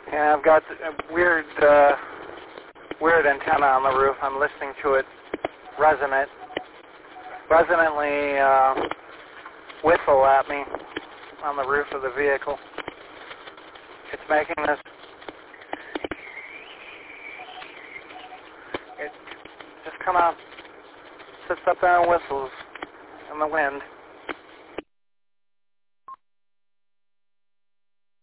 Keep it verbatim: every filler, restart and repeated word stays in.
Yeah, I've got a weird, uh, weird antenna on the roof. I'm listening to it resonate, resonantly uh, whistle at me on the roof of the vehicle. It's making this. It just kind of sits up there and whistles in the wind.